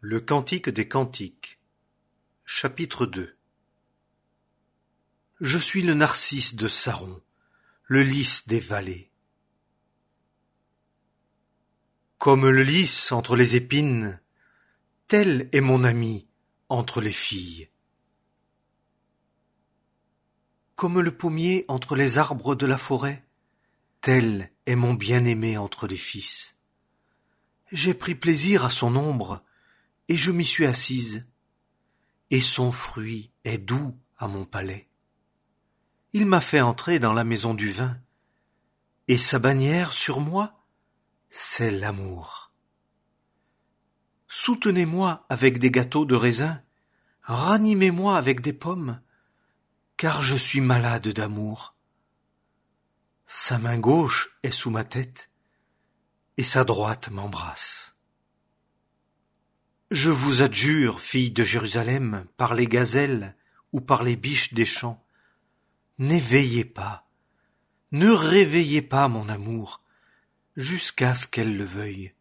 Le Cantique des Cantiques. Chapitre 2. Je suis le narcisse de Saron, le lys des vallées. Comme le lys entre les épines, tel est mon ami entre les filles. Comme le pommier entre les arbres de la forêt, tel est mon bien-aimé entre les fils. J'ai pris plaisir à son ombre, et je m'y suis assise, et son fruit est doux à mon palais. Il m'a fait entrer dans la maison du vin, et sa bannière sur moi, c'est l'amour. Soutenez-moi avec des gâteaux de raisin, ranimez-moi avec des pommes, car je suis malade d'amour. Sa main gauche est sous ma tête, et sa droite m'embrasse. Je vous adjure, filles de Jérusalem, par les gazelles ou par les biches des champs, n'éveillez pas, ne réveillez pas mon amour, jusqu'à ce qu'elle le veuille.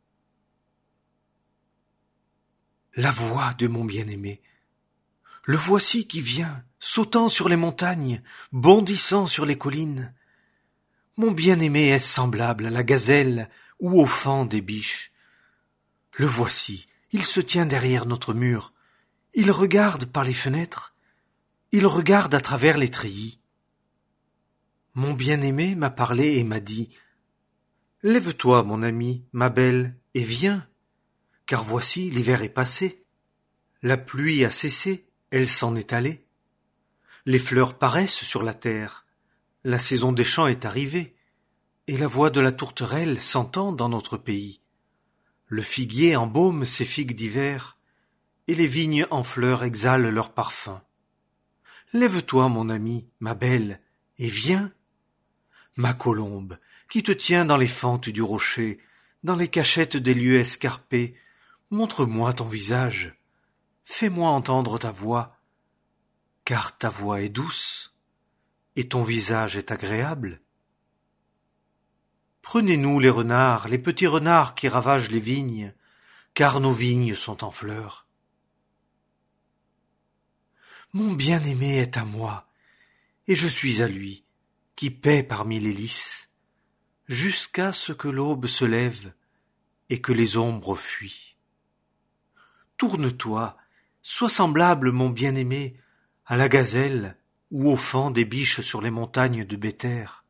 La voix de mon bien-aimé, le voici qui vient, sautant sur les montagnes, bondissant sur les collines. Mon bien-aimé est semblable à la gazelle ou au faon des biches. Le voici, il se tient derrière notre mur, il regarde par les fenêtres, il regarde à travers les treillis. Mon bien-aimé m'a parlé et m'a dit « Lève-toi, mon ami, ma belle, et viens, car voici l'hiver est passé. La pluie a cessé, elle s'en est allée. Les fleurs paraissent sur la terre, la saison des champs est arrivée, et la voix de la tourterelle s'entend dans notre pays. Le figuier embaume ses figues d'hiver, et les vignes en fleurs exhalent leur parfum. Lève-toi, mon ami, ma belle, et viens. Ma colombe, qui te tient dans les fentes du rocher, dans les cachettes des lieux escarpés, montre-moi ton visage, fais-moi entendre ta voix, car ta voix est douce, et ton visage est agréable. Prenez-nous les renards, les petits renards qui ravagent les vignes, car nos vignes sont en fleurs. Mon bien-aimé est à moi, et je suis à lui, qui paît parmi les lys, jusqu'à ce que l'aube se lève et que les ombres fuient. Tourne-toi, sois semblable, mon bien-aimé, à la gazelle ou au faon des biches sur les montagnes de Béther.